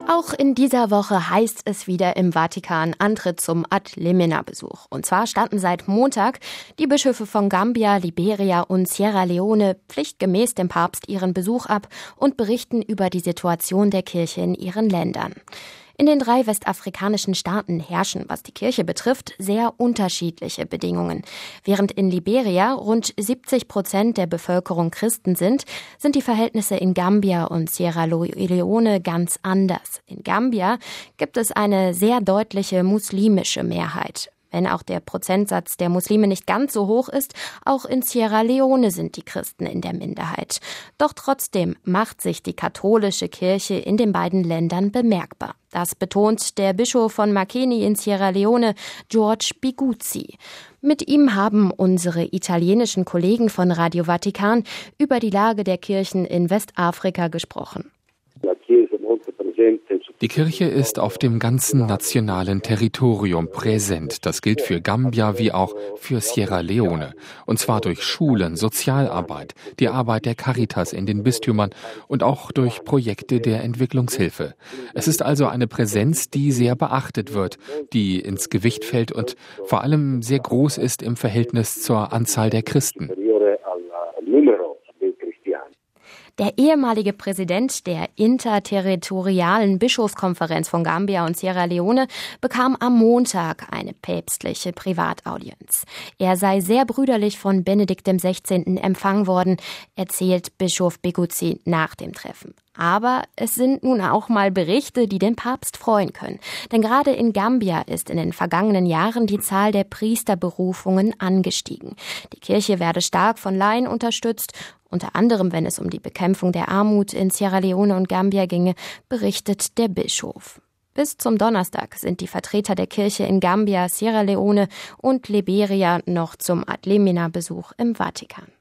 Auch in dieser Woche heißt es wieder im Vatikan Antritt zum Ad-Limina-Besuch. Und zwar standen seit Montag die Bischöfe von Gambia, Liberia und Sierra Leone pflichtgemäß dem Papst ihren Besuch ab und berichten über die Situation der Kirche in ihren Ländern. In den 3 westafrikanischen Staaten herrschen, was die Kirche betrifft, sehr unterschiedliche Bedingungen. Während in Liberia rund 70% der Bevölkerung Christen sind die Verhältnisse in Gambia und Sierra Leone ganz anders. In Gambia gibt es eine sehr deutliche muslimische Mehrheit. Wenn auch der Prozentsatz der Muslime nicht ganz so hoch ist, auch in Sierra Leone sind die Christen in der Minderheit. Doch trotzdem macht sich die katholische Kirche in den beiden Ländern bemerkbar. Das betont der Bischof von Makeni in Sierra Leone, George Biguzzi. Mit ihm haben unsere italienischen Kollegen von Radio Vatikan über die Lage der Kirchen in Westafrika gesprochen. Die Kirche ist auf dem ganzen nationalen Territorium präsent. Das gilt für Gambia wie auch für Sierra Leone. Und zwar durch Schulen, Sozialarbeit, die Arbeit der Caritas in den Bistümern und auch durch Projekte der Entwicklungshilfe. Es ist also eine Präsenz, die sehr beachtet wird, die ins Gewicht fällt und vor allem sehr groß ist im Verhältnis zur Anzahl der Christen. Der ehemalige Präsident der interterritorialen Bischofskonferenz von Gambia und Sierra Leone bekam am Montag eine päpstliche Privataudienz. Er sei sehr brüderlich von Benedikt XVI. Empfangen worden, erzählt Bischof Biguzzi nach dem Treffen. Aber es sind nun auch mal Berichte, die den Papst freuen können. Denn gerade in Gambia ist in den vergangenen Jahren die Zahl der Priesterberufungen angestiegen. Die Kirche werde stark von Laien unterstützt. Unter anderem, wenn es um die Bekämpfung der Armut in Sierra Leone und Gambia ginge, berichtet der Bischof. Bis zum Donnerstag sind die Vertreter der Kirche in Gambia, Sierra Leone und Liberia noch zum Ad-Limina-Besuch im Vatikan.